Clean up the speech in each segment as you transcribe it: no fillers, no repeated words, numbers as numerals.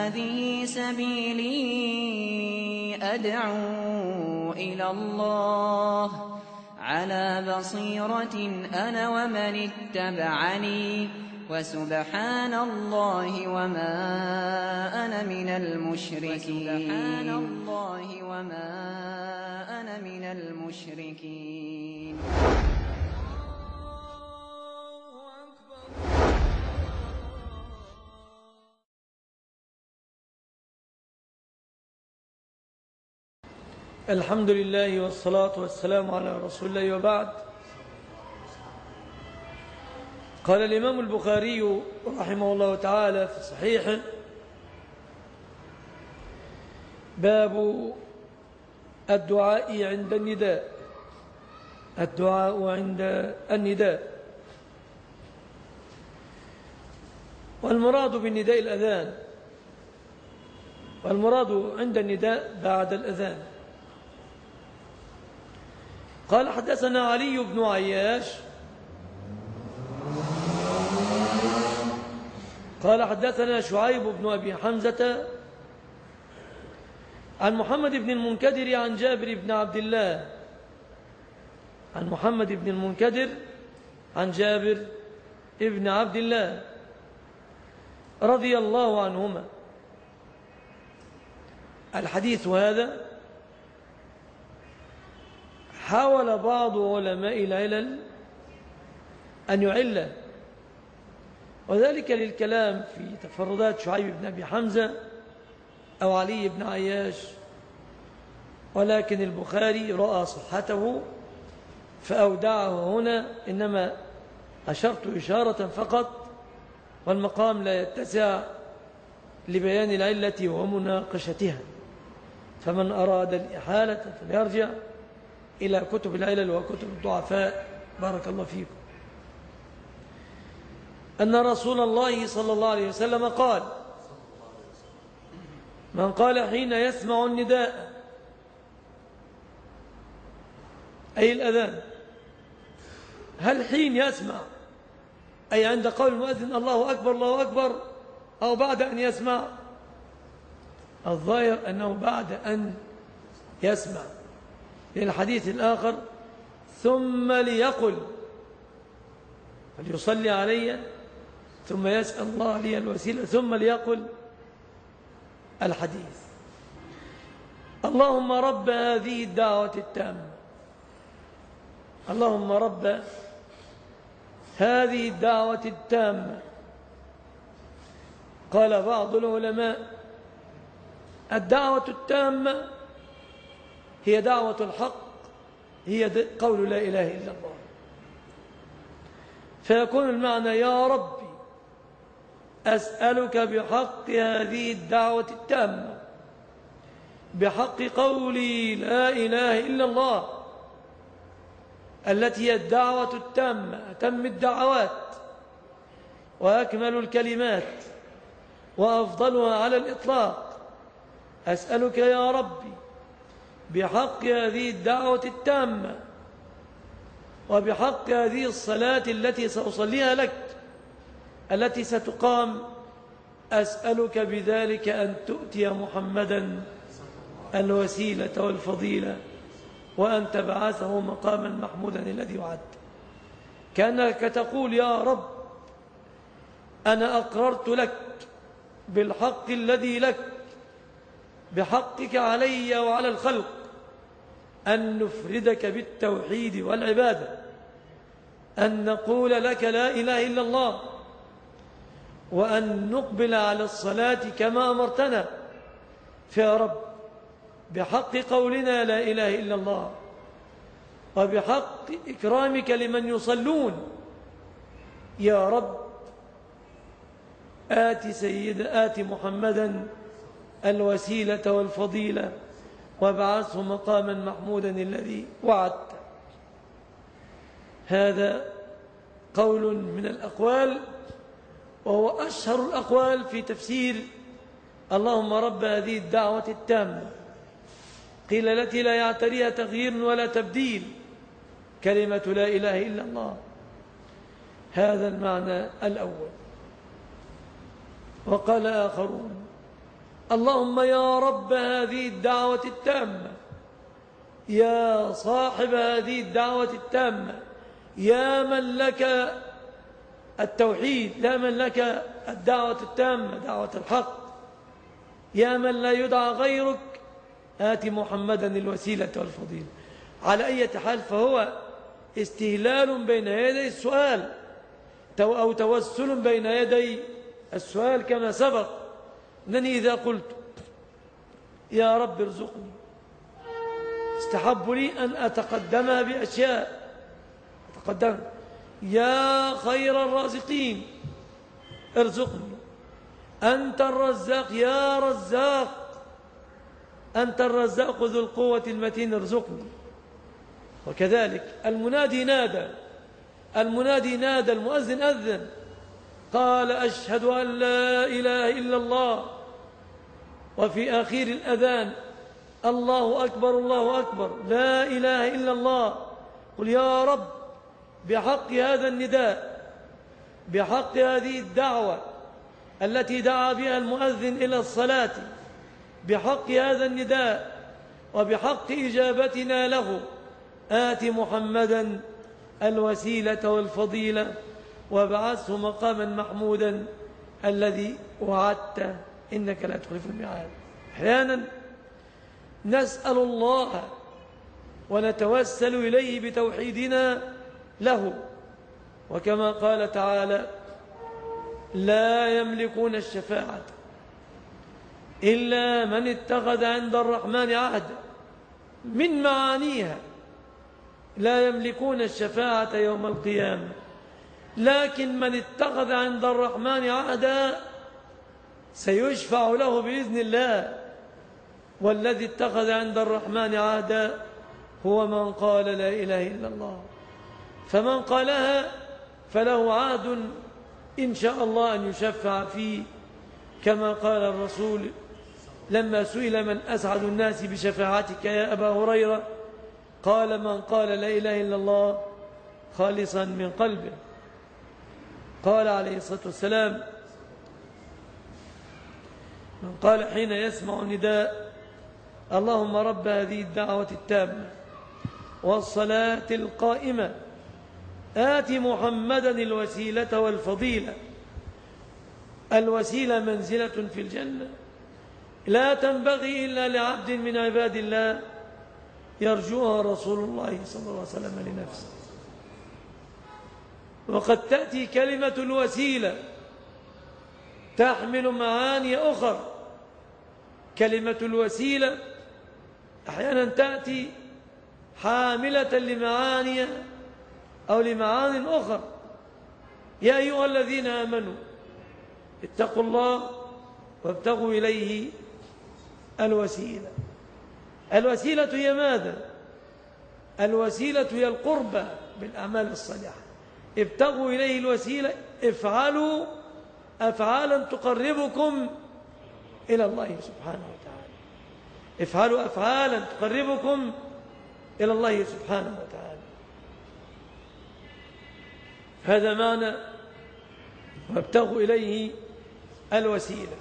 هذه سبيلي أدعو إلى الله على بصيرة أنا ومن اتبعني وسبحان الله وما أنا من المشركين. الحمد لله والصلاة والسلام على رسول الله، وبعد. قال الإمام البخاري رحمه الله تعالى في صحيحه: باب الدعاء عند النداء. الدعاء عند النداء، والمراد بالنداء الأذان، والمراد عند النداء بعد الأذان. قال: حدثنا علي بن عياش قال: حدثنا شعيب بن أبي حمزة عن محمد بن المنكدر عن جابر بن عبد الله، عن محمد بن المنكدر عن جابر بن عبد الله رضي الله عنهما. الحديث هذا حاول بعض علماء العلل أن يعله، وذلك للكلام في تفردات شعيب بن أبي حمزة أو علي بن عياش، ولكن البخاري رأى صحته فأودعه هنا، إنما أشرت إشارة فقط، والمقام لا يتسع لبيان العلة ومناقشتها، فمن أراد الإحالة فليرجع إلى كتب العلل وكتب الضعفاء. بارك الله فيكم. أن رسول الله صلى الله عليه وسلم قال: من قال حين يسمع النداء، أي الأذان، هل حين يسمع أي عند قول المؤذن الله أكبر الله أكبر، أو بعد أن يسمع؟ الظاهر أنه بعد أن يسمع، للحديث الآخر: ثم ليقل، فليصلي علي ثم يسأل الله لي الوسيلة ثم ليقل. الحديث: اللهم رب هذه الدعوة التامة، اللهم رب هذه الدعوة التامة. قال بعض العلماء: الدعوة التامة هي دعوة الحق، هي قول لا إله إلا الله. فيكون المعنى: يا ربي أسألك بحق هذه الدعوة التامة، بحق قولي لا إله إلا الله، التي هي الدعوة التامة، أتم الدعوات وأكمل الكلمات وأفضلها على الإطلاق. أسألك يا ربي بحق هذه الدعوة التامة وبحق هذه الصلاة التي سأصليها لك، التي ستقام، أسألك بذلك أن تؤتي محمدا الوسيلة والفضيلة وأن تبعثه مقاما محمودا الذي وعد. كأنك تقول: يا رب، أنا أقررت لك بالحق الذي لك، بحقك علي وعلى الخلق، أن نفردك بالتوحيد والعبادة، أن نقول لك لا إله إلا الله، وأن نقبل على الصلاة كما أمرتنا. فيا رب، بحق قولنا لا إله إلا الله، وبحق إكرامك لمن يصلون، يا رب آت محمدا الوسيلة والفضيلة وابعثه مقاما محمودا الذي وعدت. هذا قول من الأقوال، وهو أشهر الأقوال في تفسير اللهم رب هذه الدعوة التامة. قيل التي لا يعتريها تغيير ولا تبديل، كلمة لا إله إلا الله. هذا المعنى الأول. وقال آخرون: اللهم يا رب هذه الدعوة التامة، يا صاحب هذه الدعوة التامة، يا من لك التوحيد، يا من لك الدعوة التامة دعوة الحق، يا من لا يدعى غيرك، آت محمدا الوسيلة والفضيلة. على أي حال فهو استهلال بين يدي السؤال أو توسل بين يدي السؤال، كما سبق أنني إذا قلت يا رب ارزقني استحب لي أن أتقدمها بأشياء. يا خير الرازقين ارزقني، أنت الرزاق يا رزاق، أنت الرزاق ذو القوة المتين ارزقني. وكذلك المنادي نادى، المؤذن أذن قال أشهد أن لا إله إلا الله، وفي آخر الأذان الله أكبر الله أكبر لا إله إلا الله. قل يا رب بحق هذا النداء، بحق هذه الدعوة التي دعا بها المؤذن إلى الصلاة، بحق هذا النداء وبحق إجابتنا له، آت محمدا الوسيلة والفضيلة وابعثه مقاما محمودا الذي وعدته إنك لا تخلف الميعاد. أحيانا نسأل الله ونتوسل إليه بتوحيدنا له، وكما قال تعالى لا يملكون الشفاعة إلا من اتخذ عند الرحمن عهدا. من معانيها لا يملكون الشفاعة يوم القيامة، لكن من اتخذ عند الرحمن عهدا سيشفع له بإذن الله. والذي اتخذ عند الرحمن عهدا هو من قال لا إله إلا الله، فمن قالها فله عهد إن شاء الله أن يشفع فيه، كما قال الرسول لما سئل من أسعد الناس بشفاعتك يا أبا هريرة، قال من قال لا إله إلا الله خالصا من قلبه. قال عليه الصلاة والسلام من قال حين يسمع نداء اللهم رب هذه الدعوة التامة والصلاة القائمة آت محمدا الوسيلة والفضيلة. الوسيلة منزلة في الجنة لا تنبغي إلا لعبد من عباد الله يرجوها رسول الله صلى الله عليه وسلم لنفسه. وقد تأتي كلمة الوسيلة تحمل معاني أخرى. كلمة الوسيلة أحيانا تأتي حاملة لمعاني أو لمعان أخرى. يا أيها الذين آمنوا اتقوا الله وابتغوا إليه الوسيلة. الوسيلة هي ماذا؟ الوسيلة هي القربة بالأعمال الصالحة. ابتغوا إليه الوسيلة، افعلوا أفعالا تقربكم إلى الله سبحانه وتعالى. افعلوا أفعالا تقربكم إلى الله سبحانه وتعالى. هذا معنى وابتغوا إليه الوسيلة.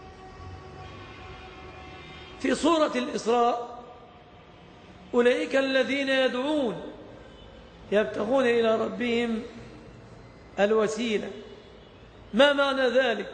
في سورة الإسراء أولئك الذين يدعون يبتغون إلى ربهم الوسيلة. ما معنى ذلك؟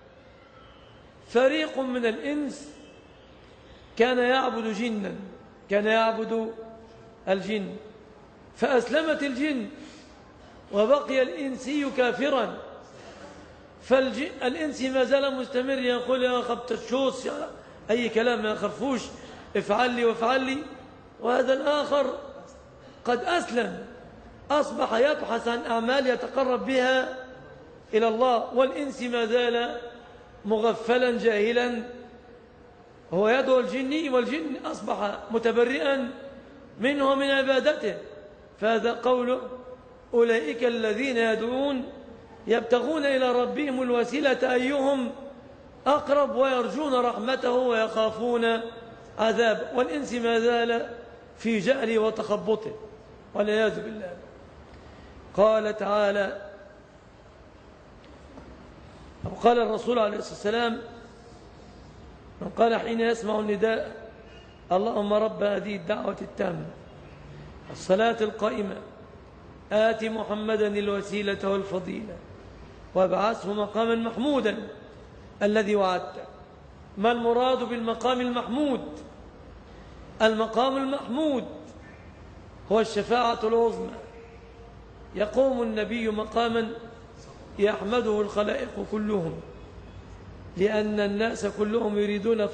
فريق من الإنس كان يعبد جنا، كان يعبد الجن، فأسلمت الجن وبقي الإنسي كافرا، فالإنسي ما زال مستمر يقول يا خبط الشوص يا أي كلام ما خرفوش افعل لي وافعل لي. وهذا الآخر قد أسلم، أصبح يبحث عن أعمال يتقرب بها إلى الله، والإنس ما زال مغفلا جاهلا، هو يدعو الجن والجن أصبح متبرئا منه ومن عبادته. فهذا قوله أولئك الذين يدعون يبتغون إلى ربهم الوسيلة أيهم أقرب ويرجون رحمته ويخافون عذابه. والإنس ما زال في جهله وتخبطه والعياذ بالله. قال تعالى أو قال الرسول عليه الصلاة والسلام من قال حين يسمع النداء اللهم رب هذه الدعوة التامة الصلاة القائمة آت محمدا الوسيلة والفضيلة وابعثه مقاما محمودا الذي وعدته. ما المراد بالمقام المحمود؟ المقام المحمود هو الشفاعة العظمى. يقوم النبي مقاما يحمده الخلائق كلهم، لأن الناس كلهم يريدون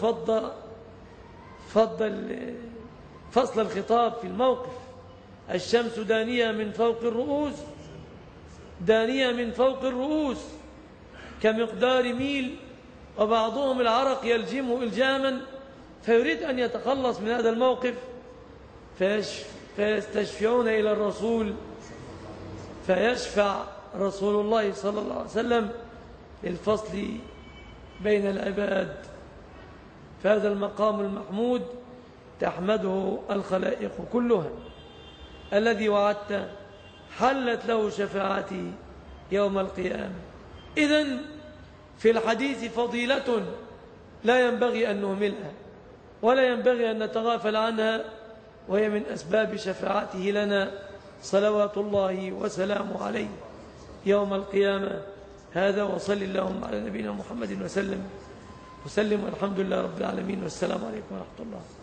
فصل الخطاب في الموقف. الشمس دانية من فوق الرؤوس، دانية من فوق الرؤوس كمقدار ميل، وبعضهم العرق يلجمه إلجاما، فيريد أن يتخلص من هذا الموقف فيستشفعون إلى الرسول، فيشفع رسول الله صلى الله عليه وسلم للفصل بين العباد. فهذا المقام المحمود تحمده الخلائق كلها. الذي وعدت حلت له شفاعتي يوم القيامة. إذن في الحديث فضيلة لا ينبغي أن نهملها ولا ينبغي أن نتغافل عنها، وهي من أسباب شفاعته لنا صلوات الله وسلامه عليه يوم القيامة. هذا وصل اللهم على نبينا محمد وسلم والحمد لله رب العالمين، والسلام عليكم ورحمة الله.